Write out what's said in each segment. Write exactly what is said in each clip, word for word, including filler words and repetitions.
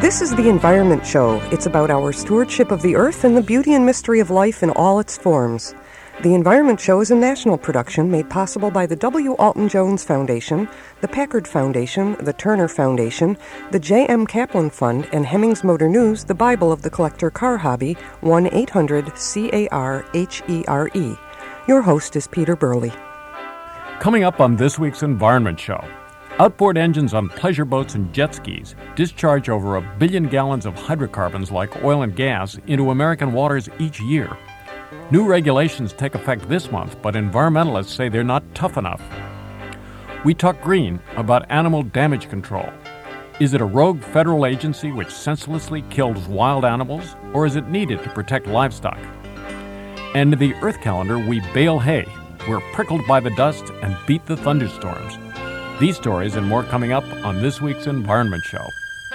This is the Environment Show. It's about our stewardship of the earth and the beauty and mystery of life in all its forms. The Environment Show is a national production made possible by the W. Alton Jones Foundation, the Packard Foundation, the Turner Foundation, the J M. Kaplan Fund, and Hemmings Motor News, the Bible of the collector car hobby, one eight hundred C A R H E R E. Your host is Peter Burley. Coming up on this week's Environment Show, outboard engines on pleasure boats and jet skis discharge over a billion gallons of hydrocarbons like oil and gas into American waters each year. New regulations take effect this month, but environmentalists say they're not tough enough. We talk green about animal damage control. Is it a rogue federal agency which senselessly kills wild animals, or is it needed to protect livestock? And in the Earth calendar, we bale hay. We're prickled by the dust and beat the thunderstorms. These stories and more coming up on this week's Environment Show.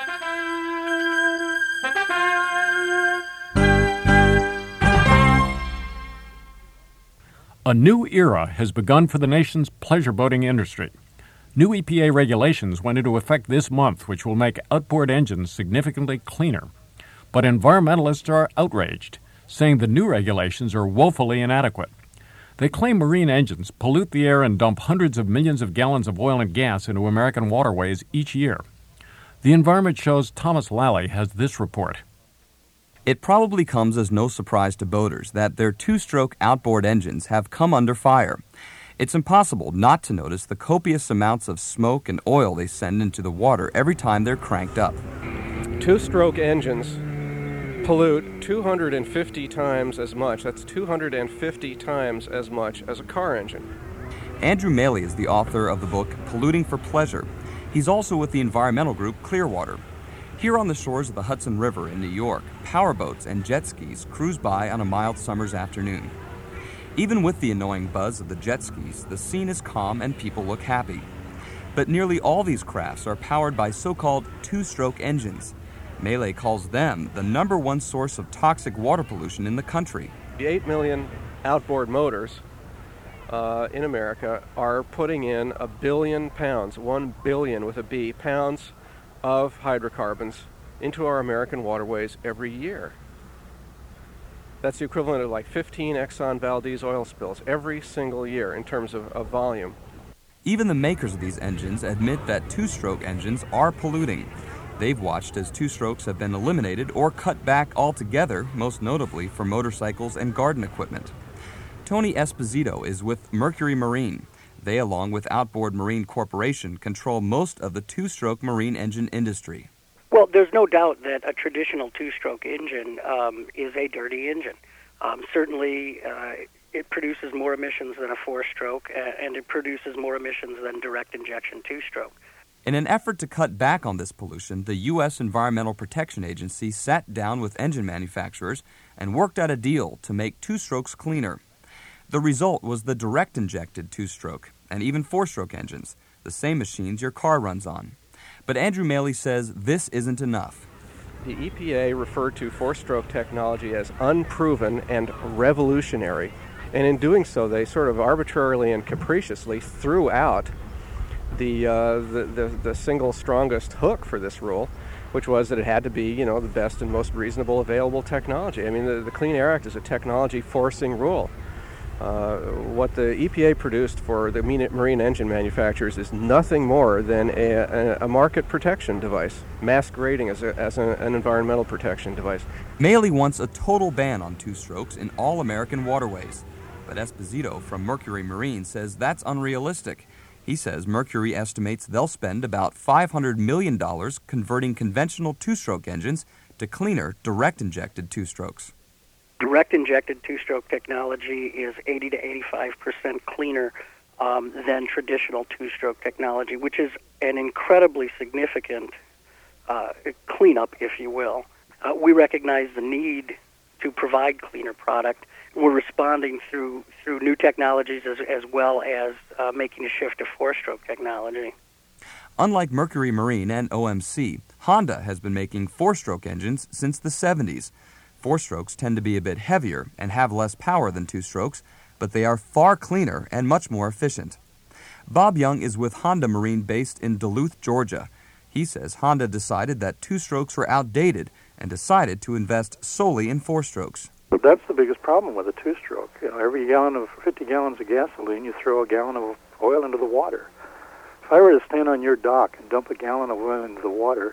A new era has begun for the nation's pleasure boating industry. New E P A regulations went into effect this month, which will make outboard engines significantly cleaner. But environmentalists are outraged, saying the new regulations are woefully inadequate. They claim marine engines pollute the air and dump hundreds of millions of gallons of oil and gas into American waterways each year. The Environment Show's Thomas Lally has this report. It probably comes as no surprise to boaters that their two-stroke outboard engines have come under fire. It's impossible not to notice the copious amounts of smoke and oil they send into the water every time they're cranked up. Two-stroke engines pollute two hundred fifty times as much. That's two hundred fifty times as much as a car engine. Andrew Maley is the author of the book Polluting for Pleasure. He's also with the environmental group Clearwater. Here on the shores of the Hudson River in New York, powerboats and jet skis cruise by on a mild summer's afternoon. Even with the annoying buzz of the jet skis, the scene is calm and people look happy. But nearly all these crafts are powered by so-called two-stroke engines. Maley calls them the number one source of toxic water pollution in the country. The eight million outboard motors uh, in America are putting in a billion pounds, one billion with a B, pounds of hydrocarbons into our American waterways every year. That's the equivalent of like fifteen Exxon Valdez oil spills every single year in terms of, of volume. Even the makers of these engines admit that two-stroke engines are polluting. They've watched as two-strokes have been eliminated or cut back altogether, most notably for motorcycles and garden equipment. Tony Esposito is with Mercury Marine. They, along with Outboard Marine Corporation, control most of the two-stroke marine engine industry. Well, there's no doubt that a traditional two-stroke engine um, is a dirty engine. Um, certainly, uh, it produces more emissions than a four-stroke, uh, and it produces more emissions than direct injection two-stroke. In an effort to cut back on this pollution, the U S Environmental Protection Agency sat down with engine manufacturers and worked out a deal to make two-strokes cleaner. The result was the direct-injected two-stroke and even four-stroke engines, the same machines your car runs on. But Andrew Maley says this isn't enough. The E P A referred to four-stroke technology as unproven and revolutionary, and in doing so, they sort of arbitrarily and capriciously threw out the, uh, the, the, the single strongest hook for this rule, which was that it had to be, you know, the best and most reasonable available technology. I mean, the, the Clean Air Act is a technology-forcing rule. Uh, what the E P A produced for the marine engine manufacturers is nothing more than a, a, a market protection device, masquerading as, a, as a, an environmental protection device. Maley wants a total ban on two-strokes in all American waterways. But Esposito from Mercury Marine says that's unrealistic. He says Mercury estimates they'll spend about five hundred million dollars converting conventional two-stroke engines to cleaner, direct-injected two-strokes. Direct-injected two-stroke technology is eighty to eighty-five percent cleaner um, than traditional two-stroke technology, which is an incredibly significant uh, cleanup, if you will. Uh, we recognize the need to provide cleaner product. We're responding through through new technologies as, as well as uh, making a shift to four-stroke technology. Unlike Mercury Marine and O M C, Honda has been making four-stroke engines since the seventies. Four-strokes tend to be a bit heavier and have less power than two-strokes, but they are far cleaner and much more efficient. Bob Young is with Honda Marine based in Duluth, Georgia. He says Honda decided that two-strokes were outdated and decided to invest solely in four-strokes. But that's the biggest problem with a two-stroke. You know, every gallon of fifty gallons of gasoline, you throw a gallon of oil into the water. If I were to stand on your dock and dump a gallon of oil into the water,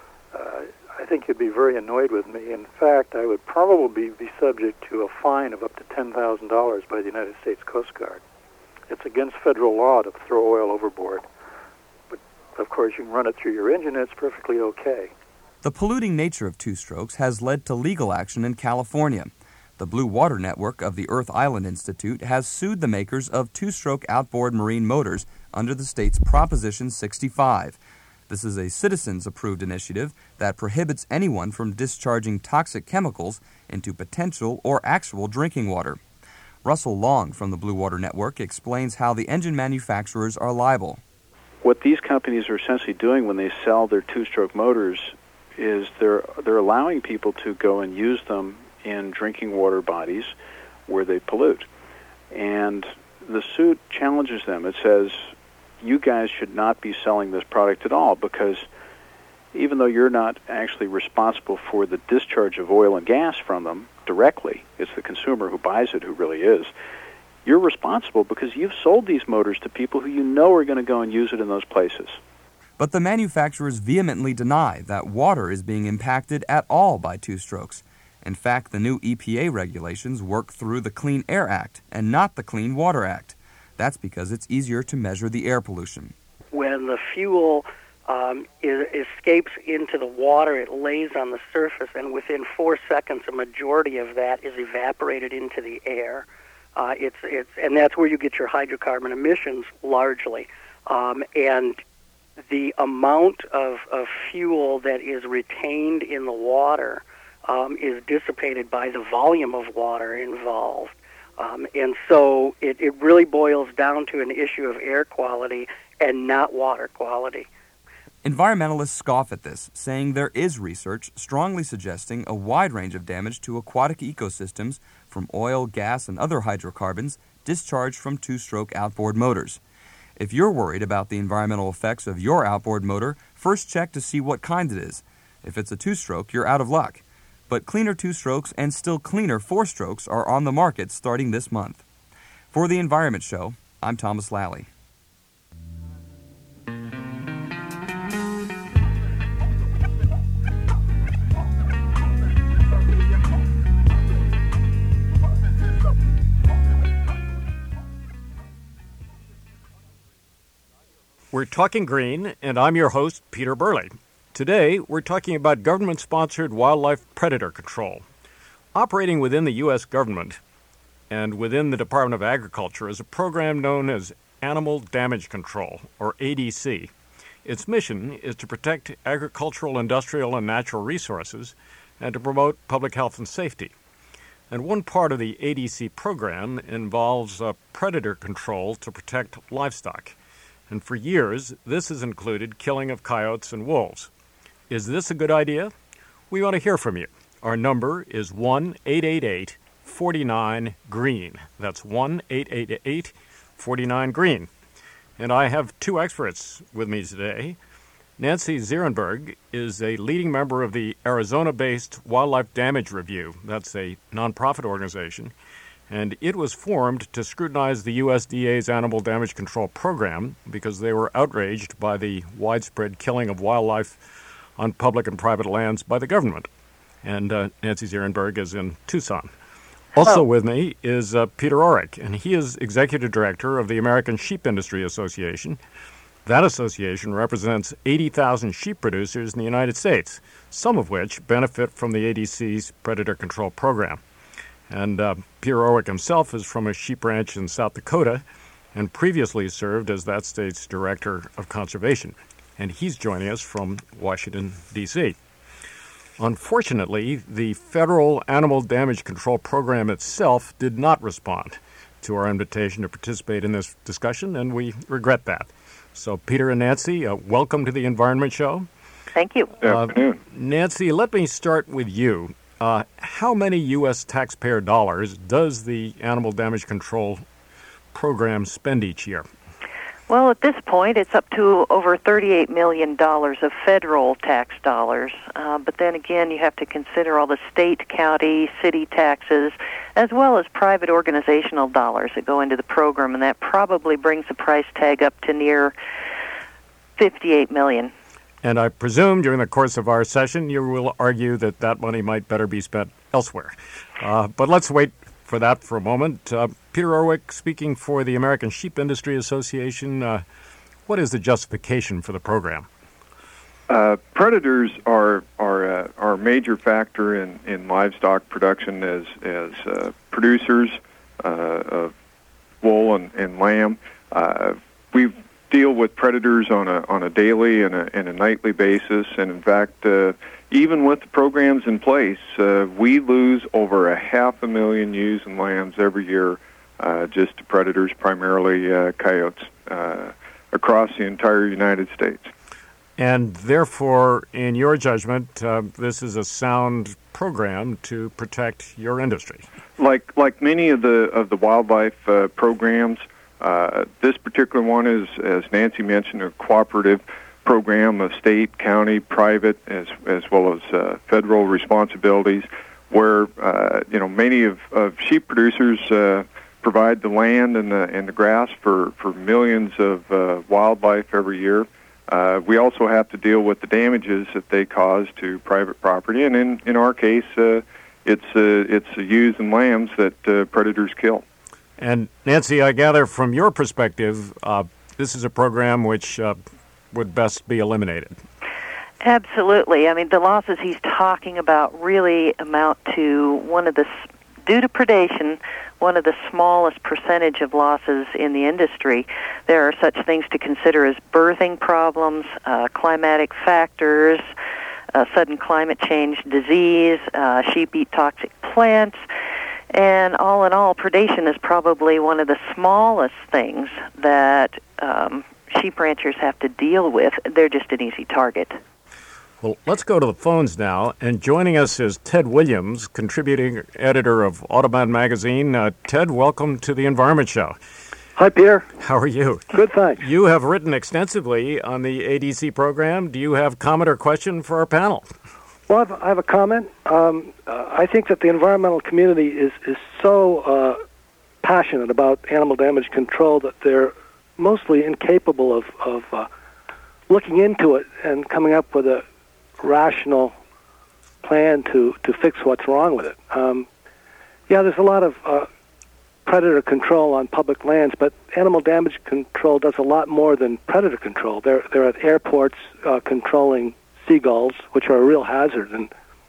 uh, I think you'd be very annoyed with me. In fact, I would probably be subject to a fine of up to ten thousand dollars by the United States Coast Guard. It's against federal law to throw oil overboard. But, of course, you can run it through your engine, and it's perfectly okay. The polluting nature of two-strokes has led to legal action in California. The Blue Water Network of the Earth Island Institute has sued the makers of two-stroke outboard marine motors under the state's Proposition sixty-five. This is a citizens-approved initiative that prohibits anyone from discharging toxic chemicals into potential or actual drinking water. Russell Long from the Blue Water Network explains how the engine manufacturers are liable. What these companies are essentially doing when they sell their two-stroke motors is they're they're allowing people to go and use them in drinking water bodies where they pollute. And the suit challenges them. It says, you guys should not be selling this product at all, because even though you're not actually responsible for the discharge of oil and gas from them directly, it's the consumer who buys it who really is, you're responsible because you've sold these motors to people who you know are going to go and use it in those places. But the manufacturers vehemently deny that water is being impacted at all by two-strokes. In fact, the new E P A regulations work through the Clean Air Act and not the Clean Water Act. That's because it's easier to measure the air pollution. When the fuel um, is, escapes into the water, it lays on the surface, and within four seconds, a majority of that is evaporated into the air. Uh, it's it's and that's where you get your hydrocarbon emissions largely. Um, and the amount of, of fuel that is retained in the water um, is dissipated by the volume of water involved. Um, and so it, it really boils down to an issue of air quality and not water quality. Environmentalists scoff at this, saying there is research strongly suggesting a wide range of damage to aquatic ecosystems from oil, gas, and other hydrocarbons discharged from two-stroke outboard motors. If you're worried about the environmental effects of your outboard motor, first check to see what kind it is. If it's a two-stroke, you're out of luck. But cleaner two-strokes and still cleaner four-strokes are on the market starting this month. For The Environment Show, I'm Thomas Lally. We're talking green, and I'm your host, Peter Burley. Today, we're talking about government-sponsored wildlife predator control. Operating within the U S government and within the Department of Agriculture is a program known as Animal Damage Control, or A D C. Its mission is to protect agricultural, industrial, and natural resources and to promote public health and safety. And one part of the A D C program involves uh, predator control to protect livestock. And for years, this has included killing of coyotes and wolves. Is this a good idea? We want to hear from you. Our number is one eight eight eight, four nine, green. That's one eight eight eight, four nine, green. And I have two experts with me today. Nancy Zierenberg is a leading member of the Arizona-based Wildlife Damage Review. That's a nonprofit organization. And it was formed to scrutinize the U S D A's Animal Damage Control Program because they were outraged by the widespread killing of wildlife on public and private lands by the government. And uh, Nancy Zierenberg is in Tucson. Also oh. with me is uh, Peter Orrick, and he is Executive Director of the American Sheep Industry Association. That association represents eighty thousand sheep producers in the United States, some of which benefit from the A D C's Predator Control Program. And uh, Peter Orrick himself is from a sheep ranch in South Dakota and previously served as that state's Director of Conservation. And he's joining us from Washington, D C Unfortunately, the federal Animal Damage Control Program itself did not respond to our invitation to participate in this discussion, and we regret that. So, Peter and Nancy, uh, welcome to the Environment Show. Thank you. Good afternoon. Uh, Nancy, let me start with you. Uh, how many U S taxpayer dollars does the Animal Damage Control Program spend each year? Well, at this point, it's up to over thirty-eight million dollars of federal tax dollars. Uh, but then again, you have to consider all the state, county, city taxes, as well as private organizational dollars that go into the program, and that probably brings the price tag up to near fifty-eight million dollars. And I presume during the course of our session, you will argue that that money might better be spent elsewhere. Uh, but let's wait for that for a moment. Uh, Peter Orwick, speaking for the American Sheep Industry Association, uh, what is the justification for the program? Uh, predators are are uh, are a major factor in, in livestock production as as uh, producers uh, of wool and, and lamb. Uh, we deal with predators on a on a daily and a, and a nightly basis, and in fact, uh, even with the programs in place, uh, we lose over a half a million ewes and lambs every year uh, just to predators, primarily uh, coyotes, uh, across the entire United States. And therefore, in your judgment, uh, this is a sound program to protect your industry. Like like many of the of the wildlife uh, programs, uh, this particular one is, as Nancy mentioned, a cooperative program of state, county, private, as as well as uh, federal responsibilities, where uh, you know many of, of sheep producers uh, provide the land and the and the grass for, for millions of uh, wildlife every year. Uh, we also have to deal with the damages that they cause to private property, and in, in our case, uh, it's uh, it's the ewes and lambs that uh, predators kill. And Nancy, I gather from your perspective, uh, this is a program which uh, would best be eliminated. Absolutely. I mean, the losses he's talking about really amount to one of the, due to predation, one of the smallest percentage of losses in the industry. There are such things to consider as birthing problems, uh, climatic factors, uh, sudden climate change, disease, uh, sheep eat toxic plants, and all in all, predation is probably one of the smallest things that um, sheep ranchers have to deal with. They're just an easy target. Well, let's go to the phones now. And joining us is Ted Williams, contributing editor of Audubon Magazine. Uh, Ted, welcome to the Environment Show. Hi, Peter. How are you? Good, thanks. You have written extensively on the A D C program. Do you have comment or question for our panel? Well, I have, I have a comment. Um, uh, I think that the environmental community is, is so uh, passionate about animal damage control that they're mostly incapable of, of uh, looking into it and coming up with a rational plan to, to fix what's wrong with it. Um, yeah, there's a lot of uh, predator control on public lands, but animal damage control does a lot more than predator control. They're, they're at airports uh, controlling seagulls, which are a real hazard, and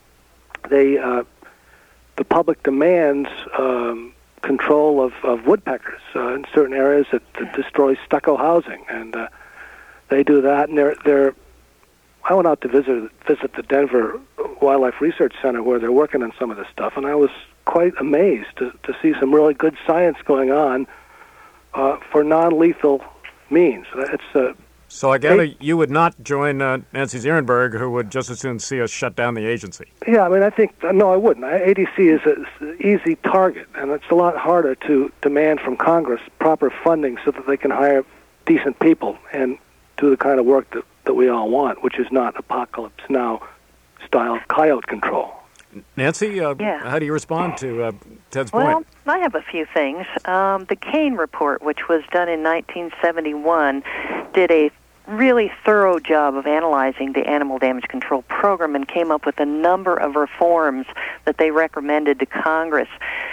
they uh, the public demands um, control of, of woodpeckers uh, in certain areas that, that destroy stucco housing, and uh, they do that. And they're they're. I went out to visit visit the Denver Wildlife Research Center where they're working on some of this stuff, and I was quite amazed to, to see some really good science going on uh, for non-lethal means. It's uh, So I gather you would not join uh, Nancy Zierenberg, who would just as soon see us shut down the agency. Yeah, I mean, I think, no, I wouldn't. A D C is an easy target, and it's a lot harder to demand from Congress proper funding so that they can hire decent people and do the kind of work that, that we all want, which is not Apocalypse Now style coyote control. Nancy, uh, yeah. how do you respond to uh, Ted's well, point? Well, I have a few things. Um, the Kane Report, which was done in nineteen seventy-one, did a really thorough job of analyzing the animal damage control program and came up with a number of reforms that they recommended to Congress.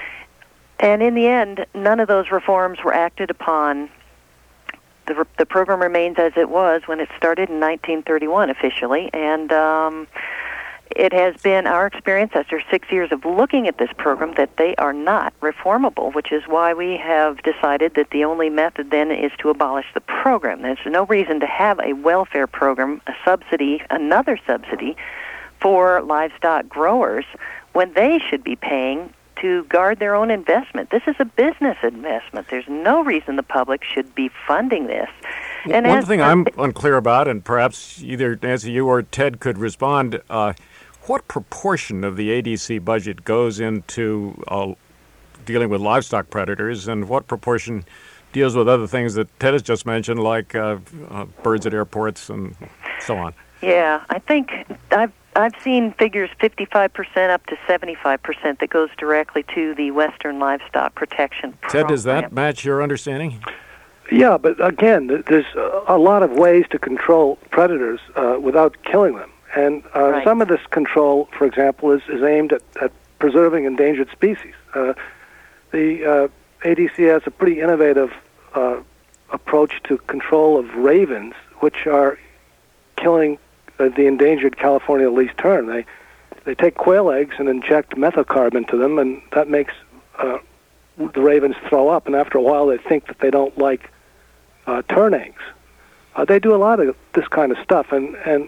And in the end, none of those reforms were acted upon. The, the program remains as it was when it started in nineteen thirty-one officially, and um, it has been our experience after six years of looking at this program that they are not reformable, which is why we have decided that the only method then is to abolish the program. There's no reason to have a welfare program, a subsidy, another subsidy for livestock growers when they should be paying to guard their own investment. This is a business investment. There's no reason the public should be funding this. And One as, thing I'm unclear about, and perhaps either Nancy, you or Ted could respond, uh, what proportion of the A D C budget goes into uh, dealing with livestock predators, and what proportion deals with other things that Ted has just mentioned, like uh, uh, birds at airports and so on. Yeah, I think I've I've seen figures fifty-five percent up to seventy-five percent that goes directly to the Western Livestock Protection Program. Ted, does that match your understanding? Yeah, but again, there's a lot of ways to control predators uh, without killing them. And uh, right. some of this control, for example, is, is aimed at, at preserving endangered species. Uh, the uh, A D C has a pretty innovative uh, approach to control of ravens, which are killing uh, the endangered California least tern. They they take quail eggs and inject methocarb into them, and that makes uh, the ravens throw up. And after a while, they think that they don't like uh, tern eggs. Uh, they do a lot of this kind of stuff, and, and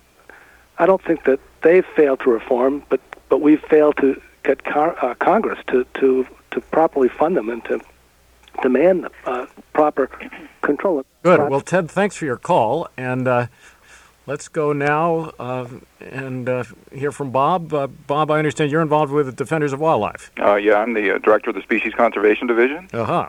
I don't think that they've failed to reform, but, but we've failed to get car, uh, Congress to, to, to properly fund them and to demand uh, proper control. Good. Well, Ted, thanks for your call, and uh, let's go now uh, and uh, hear from Bob. Uh, Bob, I understand you're involved with the Defenders of Wildlife. Uh, yeah, I'm the uh, director of the Species Conservation Division. Uh-huh.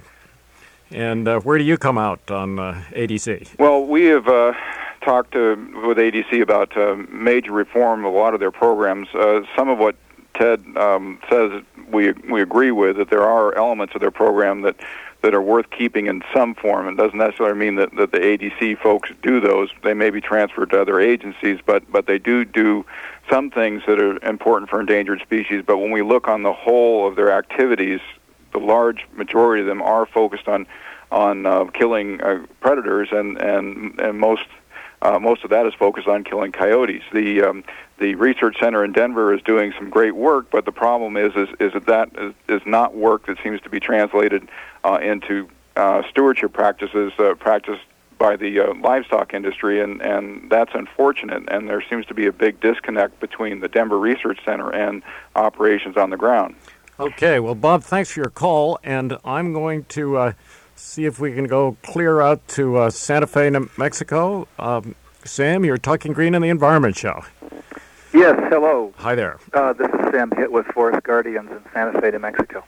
And uh, where do you come out on uh, A D C? Well, we have uh, talked to, with A D C about uh, major reform of a lot of their programs. Uh, some of what Ted um, says we we agree with, that there are elements of their program that, that are worth keeping in some form. It doesn't necessarily mean that, that the A D C folks do those. They may be transferred to other agencies, but, but they do do some things that are important for endangered species. But when we look on the whole of their activities, the large majority of them are focused on on uh, killing uh, predators, and and and most uh, most of that is focused on killing coyotes. The um, the research center in Denver is doing some great work, but the problem is is, is that that is, is not work that seems to be translated uh, into uh, stewardship practices uh, practiced by the uh, livestock industry, and, and that's unfortunate. And there seems to be a big disconnect between the Denver Research Center and operations on the ground. Okay, well, Bob, thanks for your call, and I'm going to uh, see if we can go clear out to uh, Santa Fe, New Mexico. Um, Sam, you're Talking Green on the Environment Show. Yes, hello. Hi there. Uh, this is Sam Hitt with Forest Guardians in Santa Fe, New Mexico.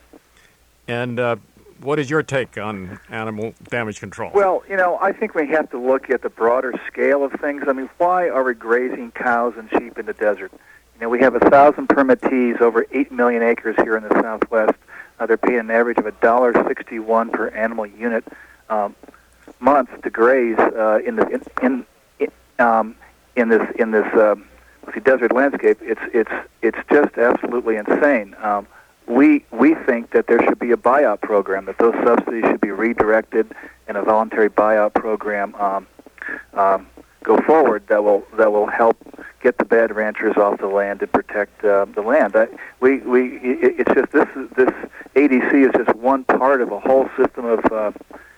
And uh, what is your take on animal damage control? Well, you know, I think we have to look at the broader scale of things. I mean, why are we grazing cows and sheep in the desert? You know, we have a thousand permittees, over eight million acres here in the Southwest. Uh, they're paying an average of a dollar sixty-one per animal unit um, month to graze uh, in the in in, in, um, in this in this uh, see, desert landscape. It's it's it's just absolutely insane. Um, we we think that there should be a buyout program, that those subsidies should be redirected, and a voluntary buyout program um, um, go forward that will that will help get the bad ranchers off the land and protect uh, the land. I, we we it, it's just this this A D C is just one part of a whole system of uh,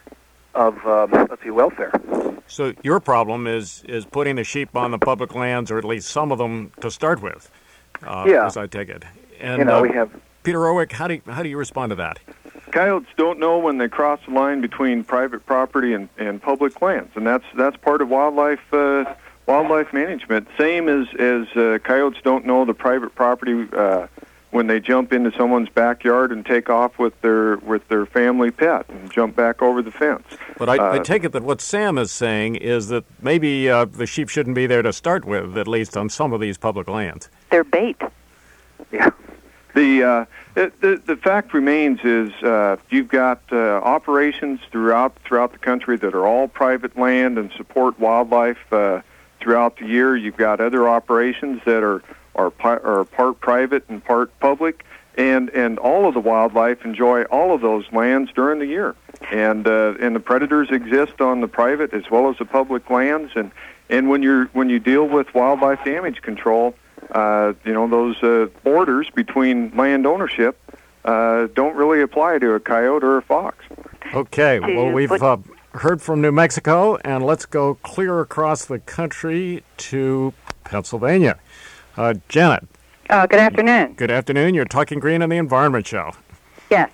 of um, let's see welfare. So your problem is is putting the sheep on the public lands, or at least some of them to start with. Uh, yeah, as I take it. And you know uh, we have Peter Orwick. How do you, how do you respond to that? Coyotes don't know when they cross the line between private property and, and public lands, and that's that's part of wildlife uh, wildlife management. Same as as uh, coyotes don't know the private property uh, when they jump into someone's backyard and take off with their with their family pet and jump back over the fence. But I, uh, I take it that what Sam is saying is that maybe uh, the sheep shouldn't be there to start with, at least on some of these public lands. They're bait. Yeah. The, uh, the the fact remains is uh, you've got uh, operations throughout throughout the country that are all private land and support wildlife uh, throughout the year. You've got other operations that are are, pi- are part private and part public, and, and all of the wildlife enjoy all of those lands during the year. And uh, and the predators exist on the private as well as the public lands. And, and when you're when you deal with wildlife damage control, Uh, you know, those uh, borders between land ownership uh, don't really apply to a coyote or a fox. Okay, well, we've uh, heard from New Mexico, and let's go clear across the country to Pennsylvania. Uh, Janet. Uh, good afternoon. Good afternoon. You're Talking Green on the Environment Show. Yes.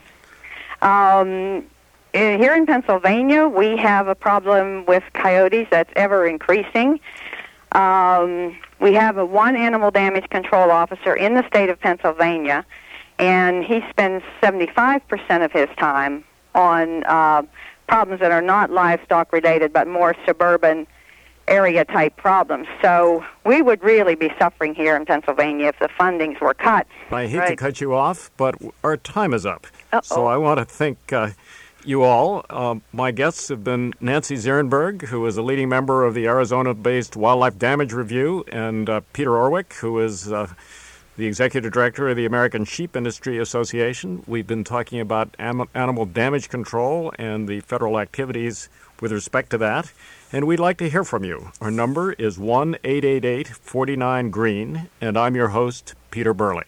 Um, here in Pennsylvania, we have a problem with coyotes that's ever increasing. Um, we have a one animal damage control officer in the state of Pennsylvania, and he spends seventy-five percent of his time on uh, problems that are not livestock related but more suburban area type problems. So we would really be suffering here in Pennsylvania if the fundings were cut. I hate right. to cut you off, but our time is up. Uh-oh. So I want to thank uh, you all. Uh, my guests have been Nancy Zierenberg, who is a leading member of the Arizona-based Wildlife Damage Review, and uh, Peter Orwick, who is uh, the executive director of the American Sheep Industry Association. We've been talking about am- animal damage control and the federal activities with respect to that. And we'd like to hear from you. Our number is one eight eight eight, four nine, green, and I'm your host, Peter Burley.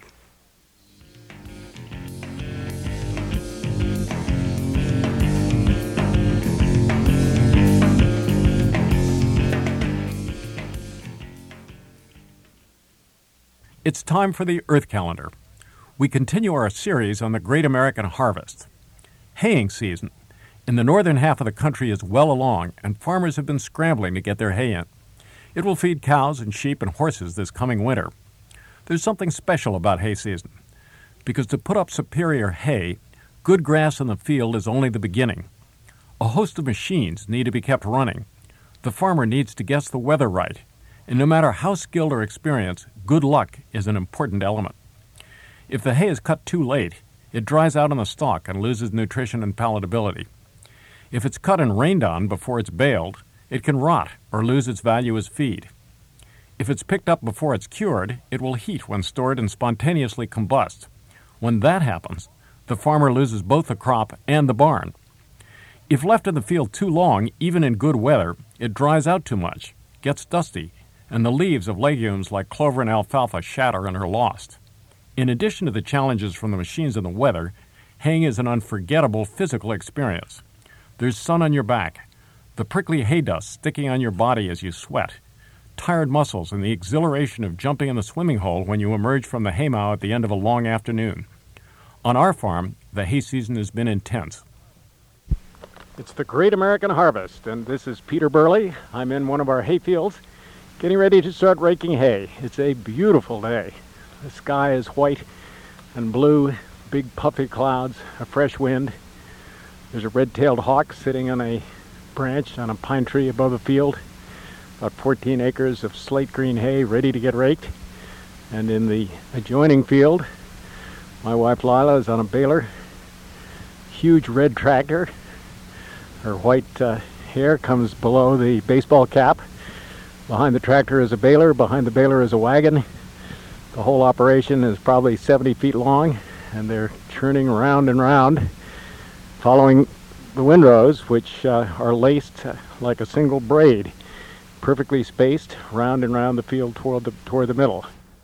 It's time for the Earth Calendar. We continue our series on the Great American Harvest. Haying season in the northern half of the country is well along, and farmers have been scrambling to get their hay in. It will feed cows and sheep and horses this coming winter. There's something special about hay season, because to put up superior hay, good grass in the field is only the beginning. A host of machines need to be kept running. The farmer needs to guess the weather right, and no matter how skilled or experienced, good luck is an important element. If the hay is cut too late, it dries out on the stalk and loses nutrition and palatability. If it's cut and rained on before it's baled, it can rot or lose its value as feed. If it's picked up before it's cured, it will heat when stored and spontaneously combust. When that happens, the farmer loses both the crop and the barn. If left in the field too long, even in good weather, it dries out too much, gets dusty, and the leaves of legumes like clover and alfalfa shatter and are lost. In addition to the challenges from the machines and the weather, haying is an unforgettable physical experience. There's sun on your back, the prickly hay dust sticking on your body as you sweat, tired muscles, and the exhilaration of jumping in the swimming hole when you emerge from the haymow at the end of a long afternoon. On our farm, the hay season has been intense. It's the Great American Harvest, and this is Peter Burley. I'm in one of our hay fields, getting ready to start raking hay. It's a beautiful day. The sky is white and blue, big puffy clouds, a fresh wind. There's a red-tailed hawk sitting on a branch on a pine tree above the field. About fourteen acres of slate green hay ready to get raked. And in the adjoining field, my wife Lila is on a baler. Huge red tractor. Her white uh, hair comes below the baseball cap. Behind the tractor is a baler. Behind the baler is a wagon. The whole operation is probably seventy feet long, and they're churning round and round, following the windrows, which uh, are laced like a single braid, perfectly spaced round and round the field toward the toward the middle.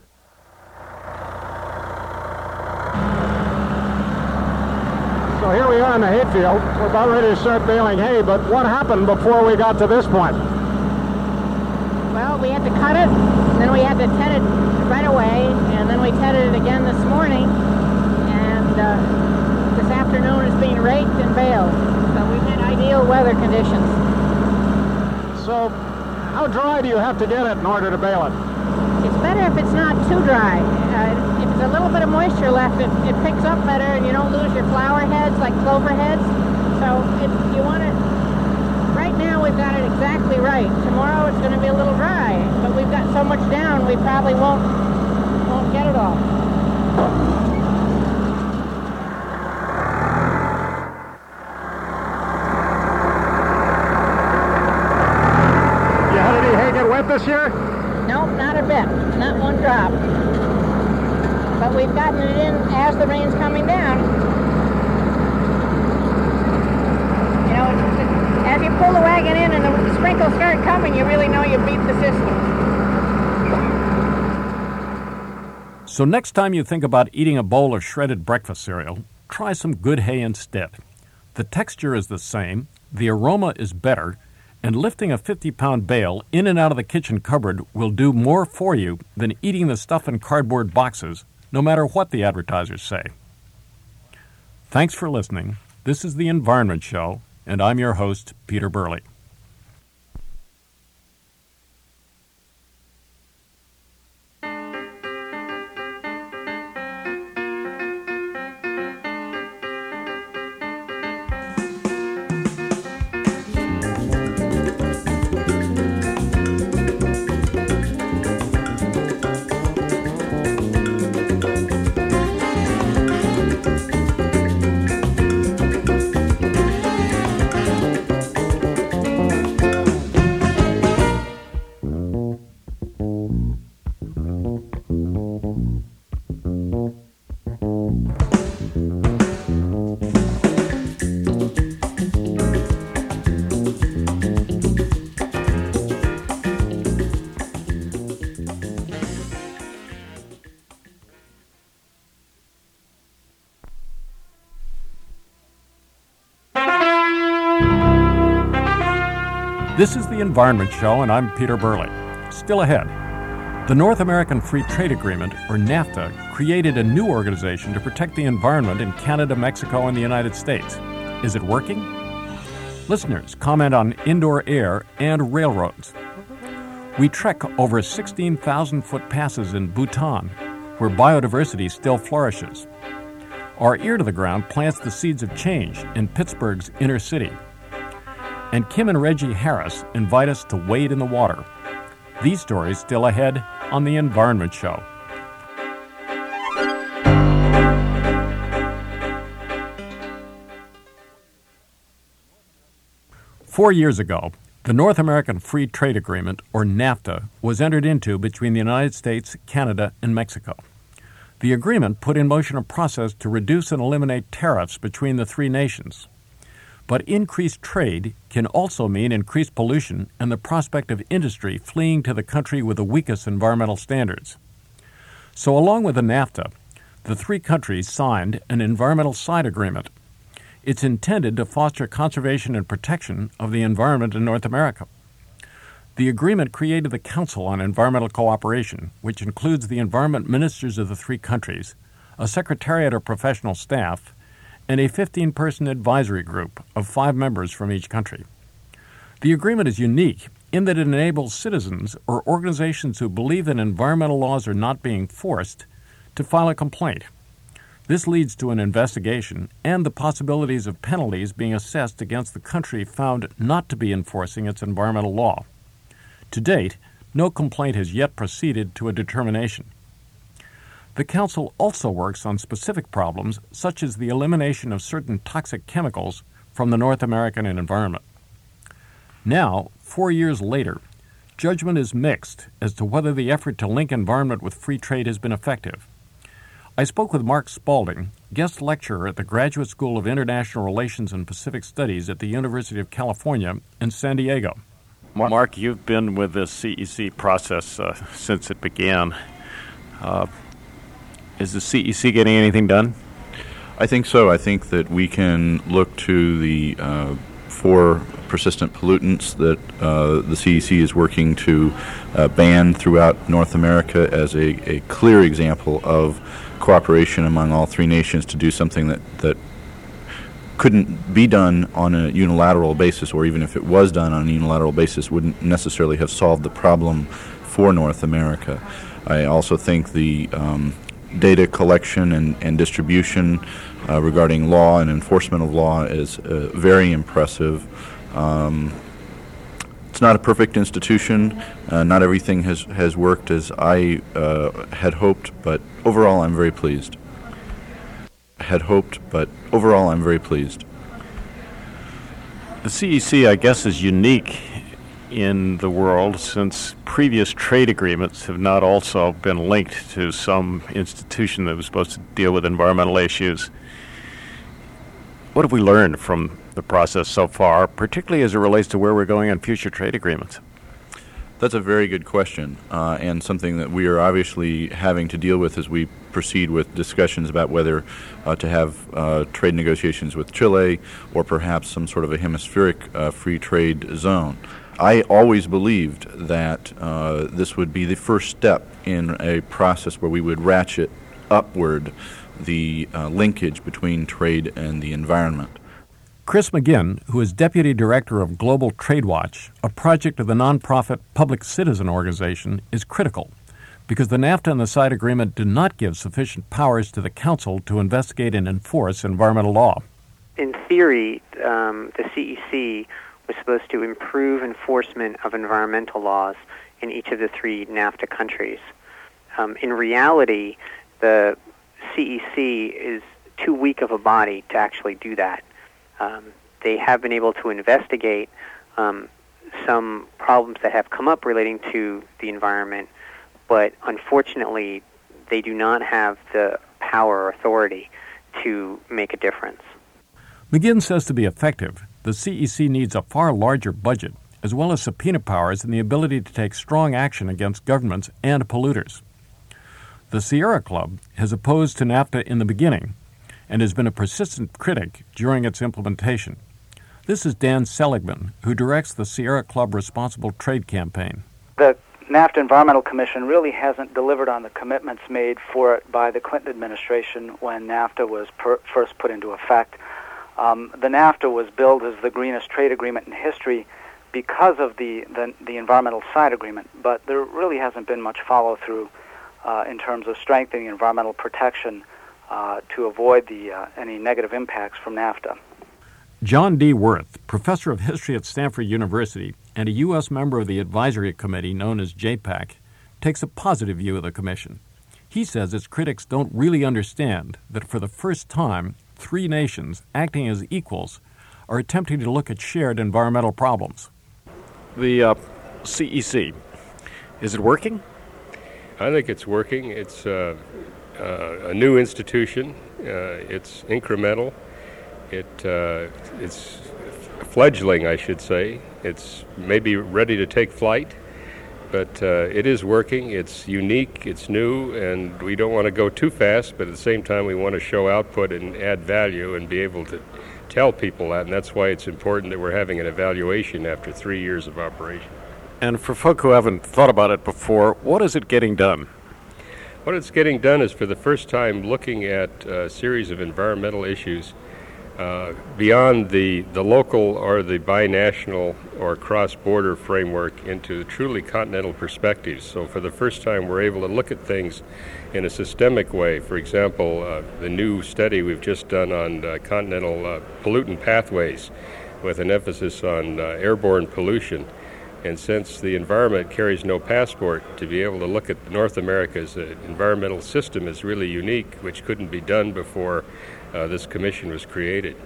So here we are in the hayfield. We're about ready to start baling hay, but what happened before we got to this point? Well, we had to cut it, and then we had to ted it right away, and then we tedded it again this morning, and uh, this afternoon it's being raked and baled. So we've had ideal weather conditions. So how dry do you have to get it in order to bale it? It's better if it's not too dry. Uh, if there's a little bit of moisture left, it, it picks up better, and you don't lose your flower heads like clover heads. So if you want it, right now we've got it exactly right. Tomorrow it's going to be a little dry, but we've got so much down we probably won't won't get it all. You had any hay get wet this year? Nope, not a bit. Not one drop. But we've gotten it in as the rain's coming down. You know, it's, it's, as you pull the wagon in and the sprinkles start coming, you really know you beat the system. So next time you think about eating a bowl of shredded breakfast cereal, try some good hay instead. The texture is the same, the aroma is better, and lifting a fifty-pound bale in and out of the kitchen cupboard will do more for you than eating the stuff in cardboard boxes, no matter what the advertisers say. Thanks for listening. This is The Environment Show, and I'm your host, Peter Burley. This is the Environment Show, and I'm Peter Burley. Still ahead, the North American Free Trade Agreement, or NAFTA, created a new organization to protect the environment in Canada, Mexico, and the United States. Is it working? Listeners comment on indoor air and railroads. We trek over sixteen thousand foot passes in Bhutan, where biodiversity still flourishes. Our ear to the ground plants the seeds of change in Pittsburgh's inner city. And Kim and Reggie Harris invite us to wade in the water. These stories still ahead on The Environment Show. Four years ago, the North American Free Trade Agreement, or NAFTA, was entered into between the United States, Canada, and Mexico. The agreement put in motion a process to reduce and eliminate tariffs between the three nations. But increased trade can also mean increased pollution and the prospect of industry fleeing to the country with the weakest environmental standards. So along with the NAFTA, the three countries signed an environmental side agreement. It's intended to foster conservation and protection of the environment in North America. The agreement created the Council on Environmental Cooperation, which includes the environment ministers of the three countries, a secretariat of professional staff, and a fifteen-person advisory group of five members from each country. The agreement is unique in that it enables citizens or organizations who believe that environmental laws are not being enforced to file a complaint. This leads to an investigation and the possibilities of penalties being assessed against the country found not to be enforcing its environmental law. To date, no complaint has yet proceeded to a determination. The Council also works on specific problems such as the elimination of certain toxic chemicals from the North American environment. Now, four years later, judgment is mixed as to whether the effort to link environment with free trade has been effective. I spoke with Mark Spalding, guest lecturer at the Graduate School of International Relations and Pacific Studies at the University of California in San Diego. Mark, you've been with this C E C process uh, since it began. Uh, Is the C E C getting anything done? I think so. I think that we can look to the uh, four persistent pollutants that uh, the C E C is working to uh, ban throughout North America as a, a clear example of cooperation among all three nations to do something that, that couldn't be done on a unilateral basis, or even if it was done on a unilateral basis, wouldn't necessarily have solved the problem for North America. I also think the um, data collection and, and distribution uh, regarding law and enforcement of law is uh, very impressive. Um, it's not a perfect institution. Uh, not everything has, has worked as I uh, had hoped, but overall I'm very pleased. Had hoped, but overall I'm very pleased. The C E C, I guess, is unique in the world since previous trade agreements have not also been linked to some institution that was supposed to deal with environmental issues. What have we learned from the process so far, particularly as it relates to where we're going on future trade agreements? That's a very good question, uh, and something that we are obviously having to deal with as we proceed with discussions about whether uh, to have uh, trade negotiations with Chile or perhaps some sort of a hemispheric uh, free trade zone. I always believed that uh, this would be the first step in a process where we would ratchet upward the uh, linkage between trade and the environment. Chris McGinn, who is Deputy Director of Global Trade Watch, a project of the nonprofit Public Citizen Organization, is critical because the NAFTA and the side agreement do not give sufficient powers to the Council to investigate and enforce environmental law. In theory, um, the C E C was supposed to improve enforcement of environmental laws in each of the three NAFTA countries. Um, in reality, the C E C is too weak of a body to actually do that. Um, they have been able to investigate um, some problems that have come up relating to the environment, but unfortunately, they do not have the power or authority to make a difference. McGinn says to be effective, the C E C needs a far larger budget, as well as subpoena powers and the ability to take strong action against governments and polluters. The Sierra Club has opposed to NAFTA in the beginning and has been a persistent critic during its implementation. This is Dan Seligman, who directs the Sierra Club Responsible Trade Campaign. The NAFTA Environmental Commission really hasn't delivered on the commitments made for it by the Clinton administration when NAFTA was per- first put into effect. Um, the NAFTA was billed as the greenest trade agreement in history because of the, the, the environmental side agreement, but there really hasn't been much follow-through uh, in terms of strengthening environmental protection uh, to avoid the uh, any negative impacts from NAFTA. John D. Wirth, professor of history at Stanford University and a U S member of the advisory committee known as J PAC, takes a positive view of the commission. He says its critics don't really understand that for the first time, three nations acting as equals are attempting to look at shared environmental problems. The uh, C E C, is it working? I think it's working. It's uh, uh, a new institution. Uh, it's incremental. It uh, it's fledgling, I should say. It's maybe ready to take flight, but uh, it is working. It's unique. It's new, and we don't want to go too fast. But at the same time, we want to show output and add value and be able to tell people that. And that's why it's important that we're having an evaluation after three years of operation. And for folk who haven't thought about it before, what is it getting done? What it's getting done is for the first time looking at a series of environmental issues uh, beyond the, the local or the binational or cross-border framework into truly continental perspectives. So for the first time we're able to look at things in a systemic way. For example, uh, the new study we've just done on uh, continental uh, pollutant pathways with an emphasis on uh, airborne pollution. And since the environment carries no passport, to be able to look at North America's uh, environmental system is really unique, which couldn't be done before uh, this commission was created.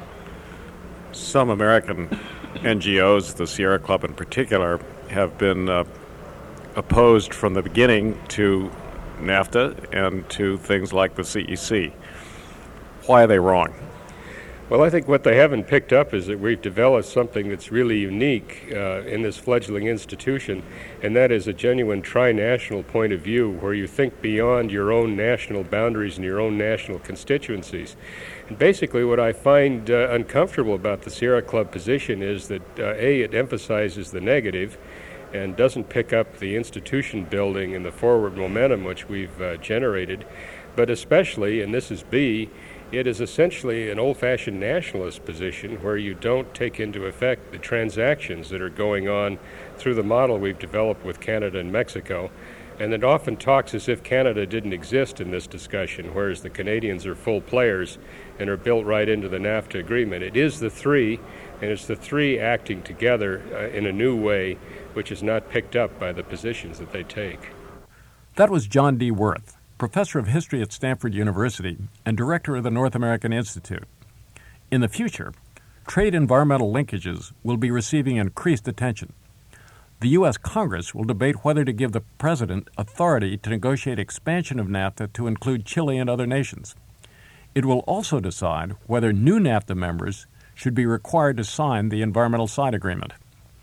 Some American N G Os, the Sierra Club in particular, have been uh, opposed from the beginning to NAFTA and to things like the C E C. Why are they wrong? Well, I think what they haven't picked up is that we've developed something that's really unique uh, in this fledgling institution, and that is a genuine tri-national point of view where you think beyond your own national boundaries and your own national constituencies. And basically what I find uh, uncomfortable about the Sierra Club position is that, uh, A, it emphasizes the negative and doesn't pick up the institution building and the forward momentum which we've uh, generated, but especially, and this is B, it is essentially an old-fashioned nationalist position where you don't take into effect the transactions that are going on through the model we've developed with Canada and Mexico, and it often talks as if Canada didn't exist in this discussion, whereas the Canadians are full players and are built right into the NAFTA agreement. It is the three, and it's the three acting together uh, in a new way, which is not picked up by the positions that they take. That was John D. Wirth, professor of history at Stanford University and director of the North American Institute. In the future, trade environmental linkages will be receiving increased attention. The U S Congress will debate whether to give the president authority to negotiate expansion of NAFTA to include Chile and other nations. It will also decide whether new NAFTA members should be required to sign the environmental side agreement.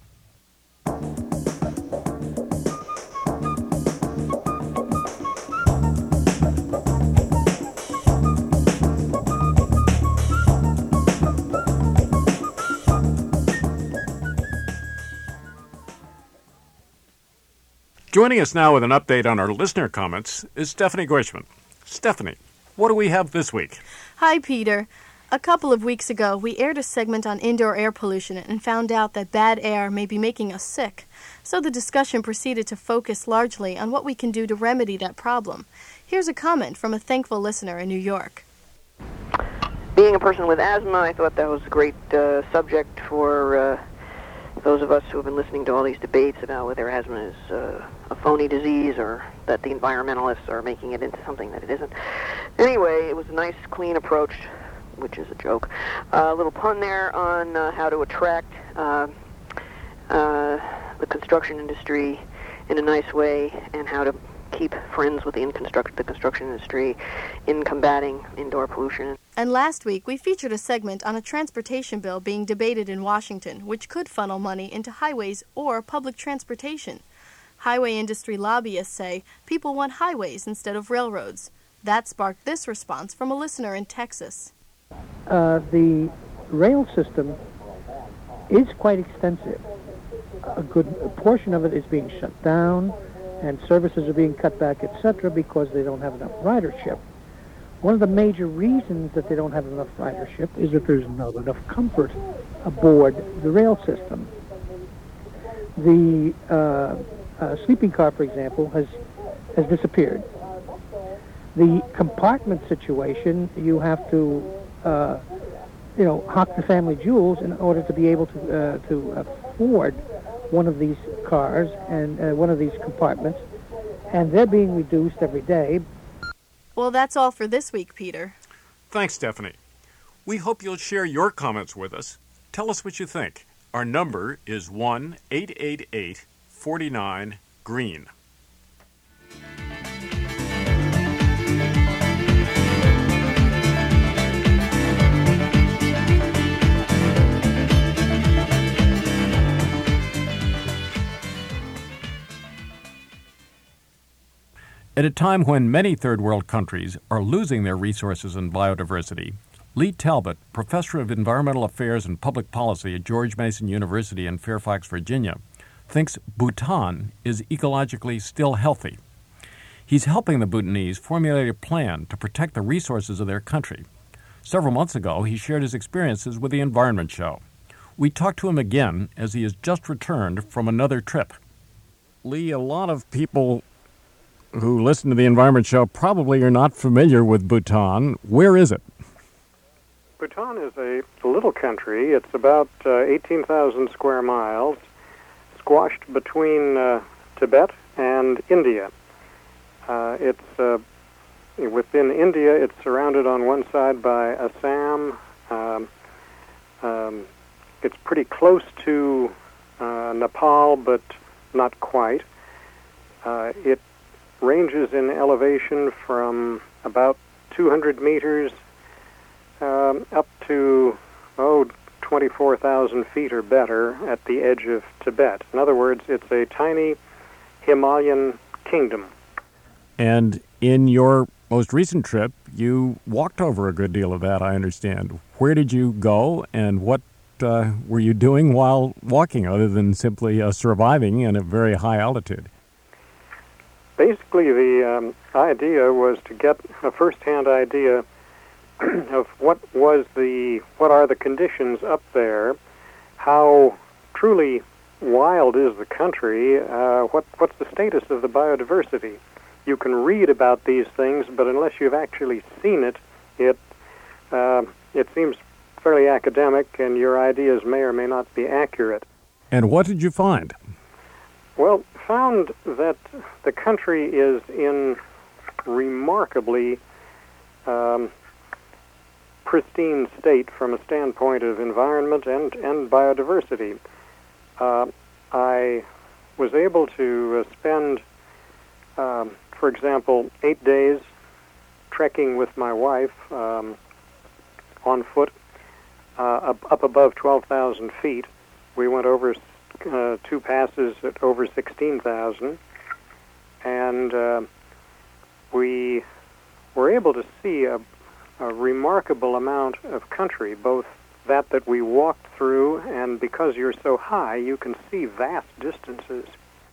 Joining us now with an update on our listener comments is Stephanie Goishman. Stephanie, what do we have this week? Hi, Peter. A couple of weeks ago, we aired a segment on indoor air pollution and found out that bad air may be making us sick. So the discussion proceeded to focus largely on what we can do to remedy that problem. Here's a comment from a thankful listener in New York. Being a person with asthma, I thought that was a great uh, subject for uh, those of us who have been listening to all these debates about whether asthma is uh, a phony disease or that the environmentalists are making it into something that it isn't. Anyway, it was a nice, clean approach, which is a joke. Uh, a little pun there on uh, how to attract uh, uh, the construction industry in a nice way and how to keep friends with the, in construct- the construction industry in combating indoor pollution. And last week, we featured a segment on a transportation bill being debated in Washington, which could funnel money into highways or public transportation. Highway industry lobbyists say people want highways instead of railroads. That sparked this response from a listener in Texas. Uh, the rail system is quite extensive. A good portion of it is being shut down, and services are being cut back, et cetera, because they don't have enough ridership. One of the major reasons that they don't have enough ridership is that there's not enough comfort aboard the rail system. The uh, uh, sleeping car, for example, has has disappeared. The compartment situation, you have to, uh, you know, hock the family jewels in order to be able to uh, to afford one of these cars and uh, one of these compartments, and they're being reduced every day. Well, that's all for this week, Peter. Thanks, Stephanie. We hope you'll share your comments with us. Tell us what you think. Our number is one eight eight eight, four nine, green. At a time when many third world countries are losing their resources and biodiversity, Lee Talbot, professor of environmental affairs and public policy at George Mason University in Fairfax, Virginia, thinks Bhutan is ecologically still healthy. He's helping the Bhutanese formulate a plan to protect the resources of their country. Several months ago, he shared his experiences with the Environment Show. We talked to him again as he has just returned from another trip. Lee, a lot of people who listen to the Environment Show probably are not familiar with Bhutan. Where is it? Bhutan is a little country. It's about uh, eighteen thousand square miles, squashed between uh, Tibet and India. Uh, it's uh, within India. It's surrounded on one side by Assam. Um, um, it's pretty close to uh, Nepal, but not quite. Uh, it ranges in elevation from about two hundred meters um, up to, oh, twenty-four thousand feet or better at the edge of Tibet. In other words, it's a tiny Himalayan kingdom. And in your most recent trip, you walked over a good deal of that, I understand. Where did you go, and what uh, were you doing while walking, other than simply uh, surviving in a very high altitude? Basically, the um, idea was to get a first-hand idea of what was the, what are the conditions up there, how truly wild is the country, uh, what what's the status of the biodiversity. You can read about these things, but unless you've actually seen it, it uh, it seems fairly academic, and your ideas may or may not be accurate. And what did you find? Well, found that the country is in remarkably um, pristine state from a standpoint of environment and, and biodiversity. Uh, I was able to uh, spend, um, for example, eight days trekking with my wife um, on foot uh, up, up above twelve thousand feet. We went over Uh, two passes at over sixteen thousand, and uh, we were able to see a, a remarkable amount of country, both that that we walked through, and because you're so high, you can see vast distances.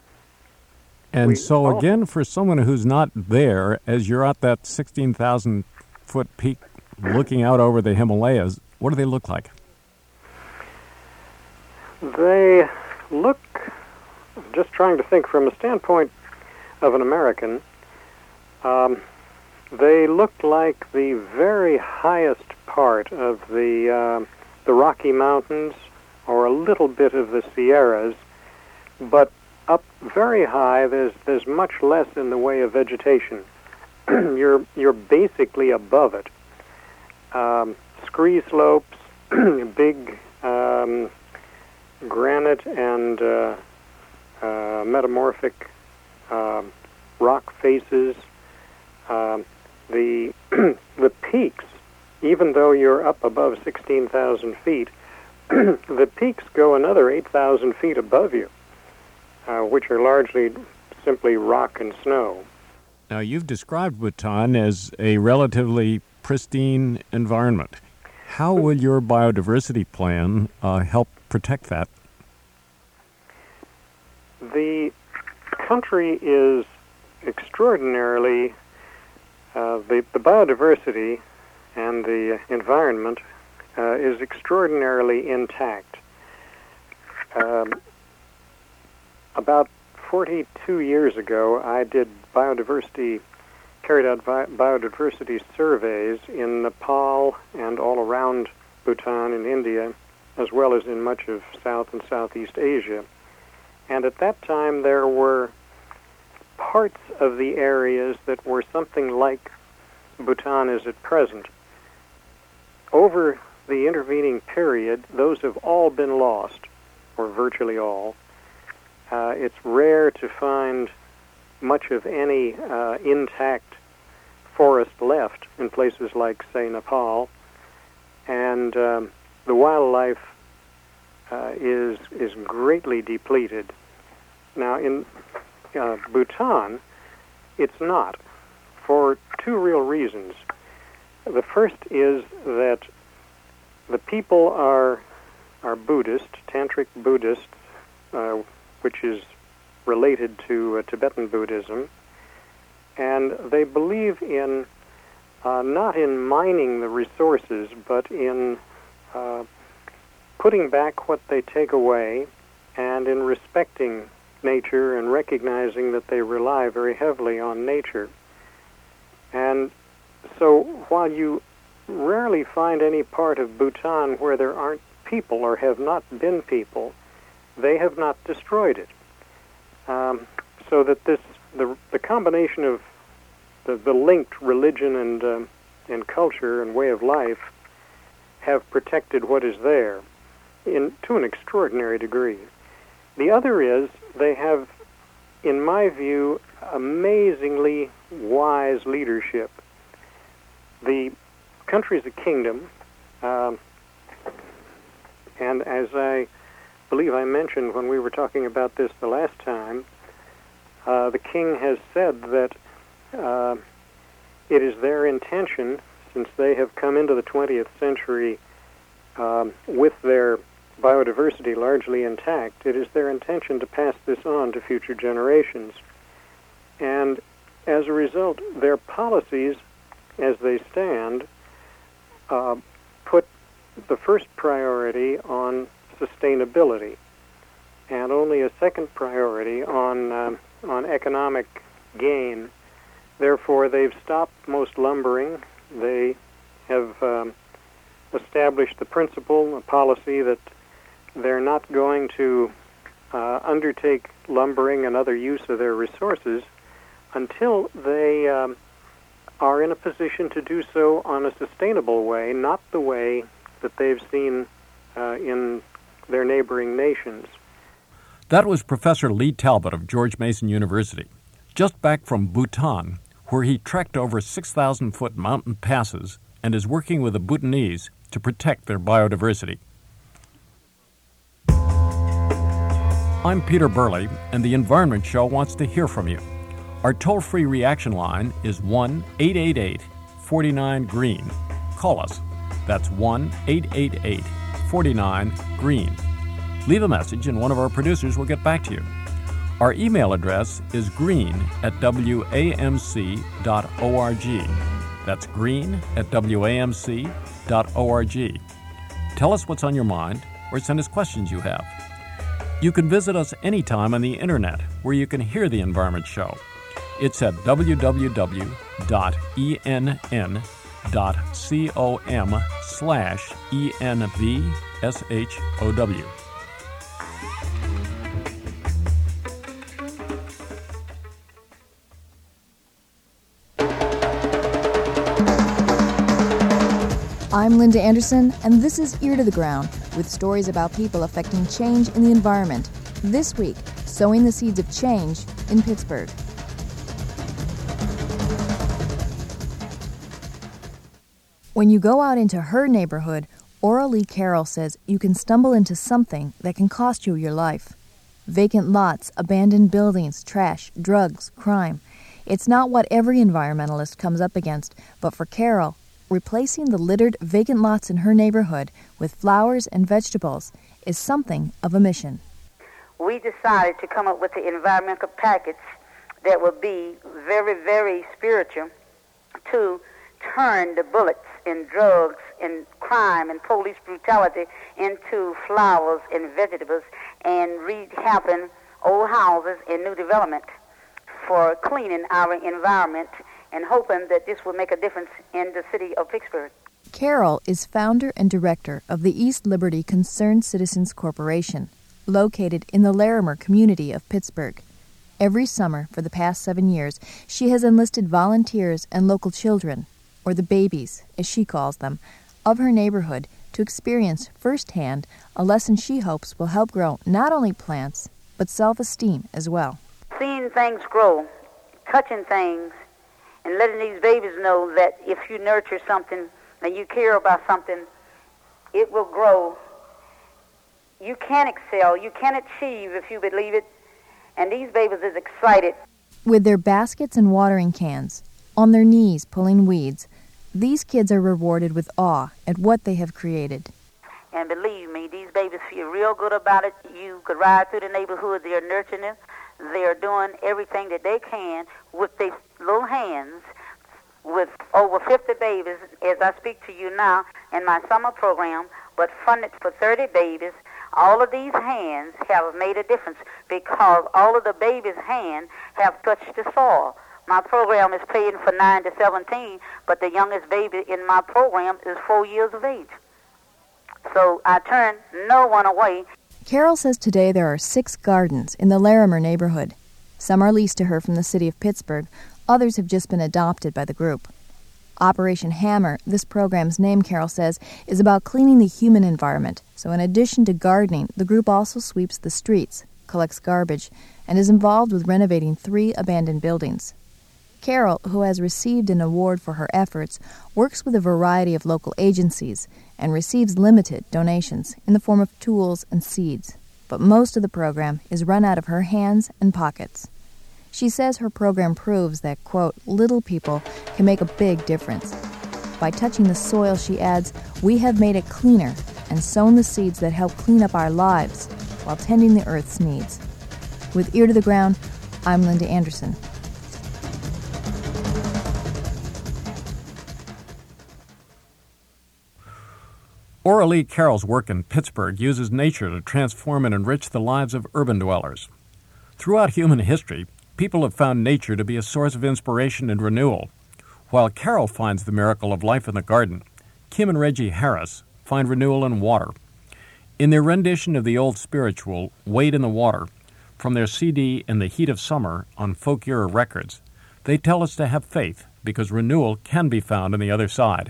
And we so also, again, for someone who's not there, as you're at that sixteen thousand foot peak looking out over the Himalayas, what do they look like? They look, just trying to think from a standpoint of an American, um, they look like the very highest part of the uh, the Rocky Mountains, or a little bit of the Sierras, but up very high. There's there's much less in the way of vegetation. you're you're basically above it. Um, scree slopes, big. Um, granite and uh, uh, metamorphic uh, rock faces. Uh, the the peaks, even though you're up above sixteen thousand feet, the peaks go another eight thousand feet above you, uh, which are largely simply rock and snow. Now, you've described Bhutan as a relatively pristine environment. How will your biodiversity plan uh, help protect that? The country is extraordinarily, uh, the, the biodiversity and the environment uh, is extraordinarily intact. Um, about forty-two years ago, I did biodiversity, carried out bi- biodiversity surveys in Nepal and all around Bhutan in India, as well as in much of South and Southeast Asia. And at that time, there were parts of the areas that were something like Bhutan is at present. Over the intervening period, those have all been lost, or virtually all. Uh, it's rare to find much of any uh, intact forest left in places like, say, Nepal. And um, the wildlife uh, is is greatly depleted. Now, in uh, Bhutan, it's not, for two real reasons. The first is that the people are are Buddhist, Tantric Buddhists, uh, which is related to uh, Tibetan Buddhism, and they believe in uh, not in mining the resources, but in uh, putting back what they take away, and in respecting nature and recognizing that they rely very heavily on nature. And so while you rarely find any part of Bhutan where there aren't people or have not been people, they have not destroyed it. Um, so that this the the combination of the, the linked religion and um, and culture and way of life have protected what is there in to an extraordinary degree. The other is they have, in my view, amazingly wise leadership. The country is a kingdom, um, and as I believe I mentioned when we were talking about this the last time, uh, the king has said that uh, it is their intention, since they have come into the twentieth century um, with their biodiversity largely intact, it is their intention to pass this on to future generations. And as a result, their policies, as they stand, uh, put the first priority on sustainability, and only a second priority on um, on economic gain. Therefore, they've stopped most lumbering. They have um, established the principle, a policy that they're not going to uh, undertake lumbering and other use of their resources until they um, are in a position to do so on a sustainable way, not the way that they've seen uh, in their neighboring nations. That was Professor Lee Talbot of George Mason University, just back from Bhutan, where he trekked over six thousand foot mountain passes and is working with the Bhutanese to protect their biodiversity. I'm Peter Burley, and the Environment Show wants to hear from you. Our toll-free reaction line is one eight eight eight, four nine, green. Call us. That's one eight eight eight, four nine, green. Leave a message and one of our producers will get back to you. Our email address is green at w a m c dot org. That's green at w a m c dot org. Tell us what's on your mind or send us questions you have. You can visit us anytime on the internet where you can hear the Environment Show. It's at w w w dot e n n dot com slash E N V S H O W. I'm Linda Anderson, and this is Ear to the Ground, with stories about people affecting change in the environment. This week, sowing the seeds of change in Pittsburgh. When you go out into her neighborhood, Ora Lee Carroll says you can stumble into something that can cost you your life. Vacant lots, abandoned buildings, trash, drugs, crime. It's not what every environmentalist comes up against, but for Carroll, replacing the littered vacant lots in her neighborhood with flowers and vegetables is something of a mission. We decided to come up with the environmental package that would be very, very spiritual to turn the bullets and drugs and crime and police brutality into flowers and vegetables and rehabbing old houses and new development for cleaning our environment and hoping that this will make a difference in the city of Pittsburgh. Carol is founder and director of the East Liberty Concerned Citizens Corporation, located in the Larimer community of Pittsburgh. Every summer for the past seven years, she has enlisted volunteers and local children, or the babies, as she calls them, of her neighborhood to experience firsthand a lesson she hopes will help grow not only plants, but self-esteem as well. Seeing things grow, touching things, and letting these babies know that if you nurture something and you care about something, it will grow. You can excel, you can achieve if you believe it, and these babies is excited. With their baskets and watering cans, on their knees pulling weeds, these kids are rewarded with awe at what they have created. And believe me, these babies feel real good about it. You could ride through the neighborhood, they're nurturing it. They're doing everything that they can with their little hands, with over fifty babies, as I speak to you now, in my summer program, but funded for thirty babies. All of these hands have made a difference because all of the babies' hands have touched the soil. My program is paying for nine to seventeen, but the youngest baby in my program is four years of age. So I turn no one away. Carol says today there are six gardens in the Larimer neighborhood. Some are leased to her from the city of Pittsburgh. Others have just been adopted by the group. Operation Hammer, this program's name, Carol says, is about cleaning the human environment. So in addition to gardening, the group also sweeps the streets, collects garbage, and is involved with renovating three abandoned buildings. Carol, who has received an award for her efforts, works with a variety of local agencies and receives limited donations in the form of tools and seeds. But most of the program is run out of her hands and pockets. She says her program proves that, quote, little people can make a big difference. By touching the soil, she adds, we have made it cleaner and sown the seeds that help clean up our lives while tending the earth's needs. With Ear to the Ground, I'm Linda Anderson. Oralee Carroll's work in Pittsburgh uses nature to transform and enrich the lives of urban dwellers. Throughout human history, people have found nature to be a source of inspiration and renewal. While Carol finds the miracle of life in the garden, Kim and Reggie Harris find renewal in water. In their rendition of the old spiritual, Wade in the Water, from their C D In the Heat of Summer on Folk Era Records, they tell us to have faith because renewal can be found on the other side.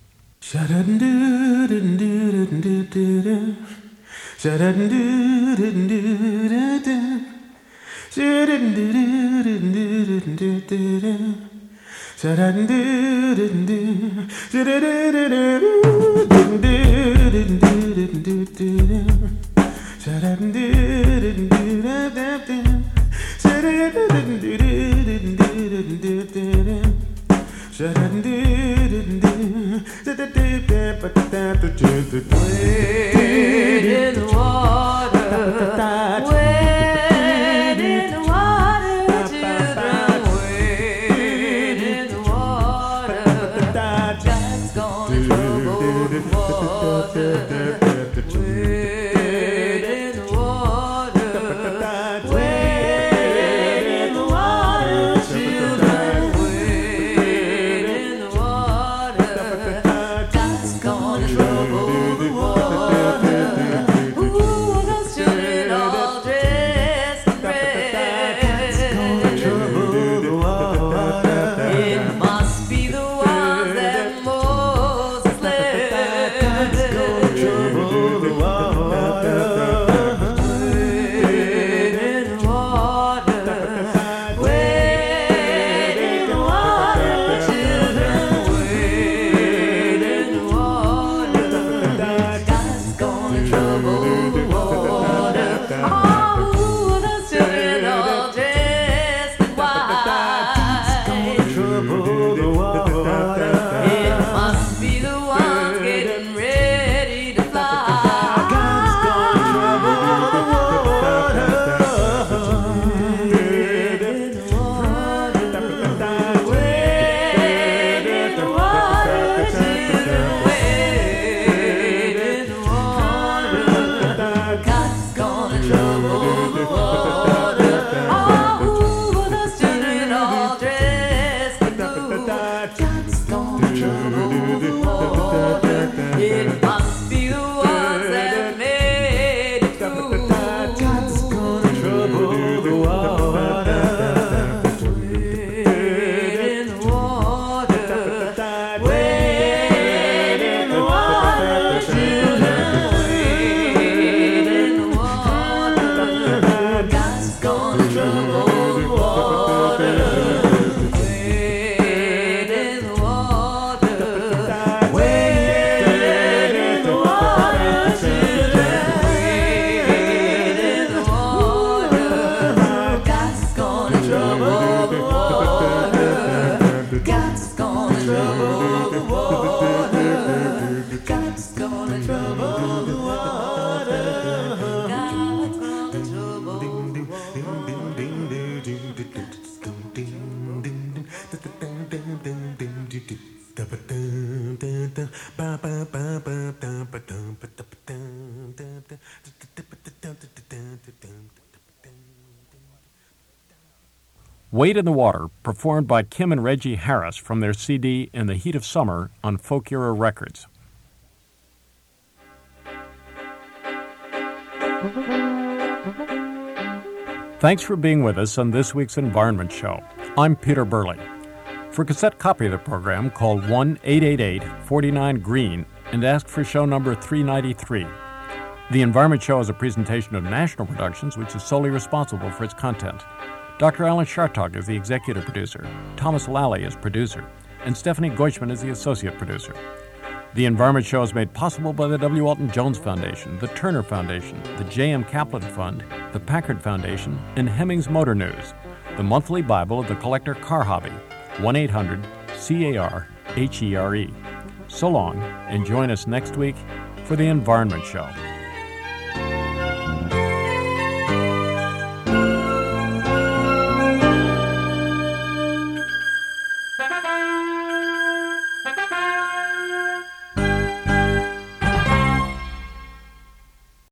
Wade in the water, wade in the water, children, wade in the water, that's gonna trouble the water. Wade in the water, wade in the water, children, wade in the water, that's gonna trouble the water. Ooh, those children all dressed in red. That's gonna trouble the water. It must be the ones that Moses led. That's gonna trouble the water. Wade in the water, wade in the water, children, wade in the water. That's Wade in the Water, performed by Kim and Reggie Harris from their C D In the Heat of Summer on Folk Era Records. Thanks for being with us on this week's Environment Show. I'm Peter Burley. For a cassette copy of the program, call one eight eight eight, four nine, GREEN and ask for show number three ninety-three. The Environment Show is a presentation of National Productions, which is solely responsible for its content. Doctor Alan Chartock is the executive producer, Thomas Lally is producer, and Stephanie Goichman is the associate producer. The Environment Show is made possible by the W. Alton Jones Foundation, the Turner Foundation, the J M. Kaplan Fund, the Packard Foundation, and Hemmings Motor News, the monthly Bible of the collector car hobby, one eight hundred C A R H E R E. So long, and join us next week for the Environment Show.